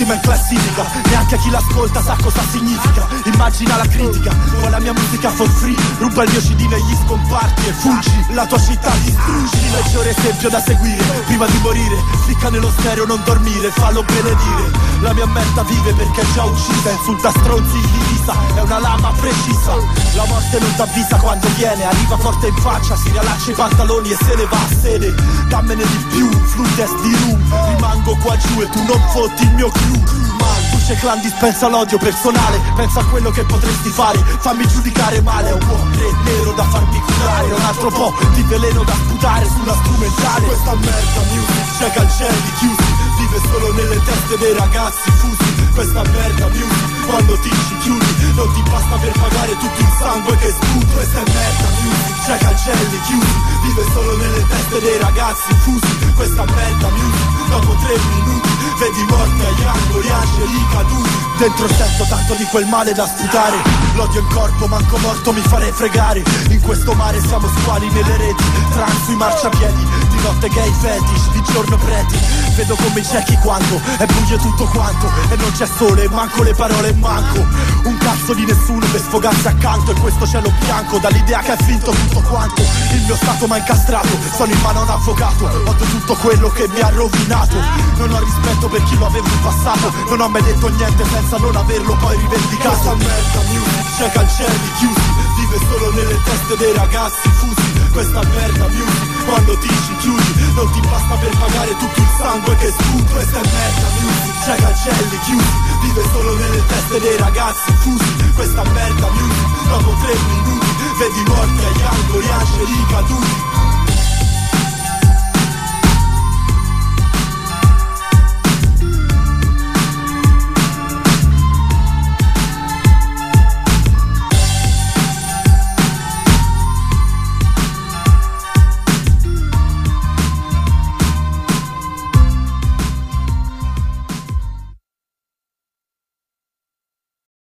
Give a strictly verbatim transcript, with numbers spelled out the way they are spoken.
l'ultima in classifica, neanche chi l'ascolta sa cosa significa. Immagina la critica, vuoi la mia musica for free, ruba il mio C D negli scomparti e fuggi, la tua città distruggi. Il peggiore esempio da seguire, prima di morire, clicca nello stereo, non dormire, fallo benedire. La mia merda vive perché è già uccisa, insulta stronzi in divisa, è una lama precisa. La morte non t'avvisa quando viene, arriva forte in faccia, si riallaccia i pantaloni e se ne va a sede. Dammene di più, flutes di rum, rimango qua giù e tu non fotti il mio crew. Luce clan dispensa l'odio personale, pensa a quello che potresti fare, fammi giudicare male. È un po' nero da farmi curare, un altro po' di veleno da sputare sulla strumentale. Questa merda music c'è cancelli chiusi, vive solo nelle teste dei ragazzi fusi. Questa merda music, quando ti ci chiudi, non ti basta per pagare tutto il sangue che sputi. Questa è merda music, c'è cancelli chiusi, vive solo nelle teste dei ragazzi fusi. Questa merda music, dopo tre minuti vedi morte agli angoli, angeli caduti. Dentro sento tanto di quel male da sputare, l'odio in corpo, manco morto mi farei fregare. In questo mare siamo squali nelle reti, trans sui marciapiedi, di notte gay fetish, di giorno preti. Vedo come i ciechi quando è buio tutto quanto e non c'è sole, manco le parole, manco un cazzo di nessuno per sfogarsi accanto. E questo cielo bianco dall'idea che è finto tutto quanto. Il mio stato m'ha incastrato, sono in mano a un avvocato, odio tutto quello che mi ha rovinato. Non ho rispetto per chi lo aveva in passato, non ho mai detto niente senza non averlo poi rivendicato. Questa merda music, c'è cancelli chiusi, vive solo nelle teste dei ragazzi fusi. Questa merda music, quando ti ci chiudi, non ti basta per pagare tutto il sangue che sputi. Questa è merda music, c'è cancelli chiusi, vive solo nelle teste dei ragazzi fusi. Questa merda music, dopo tre minuti vedi morte agli angoli, angeli caduti.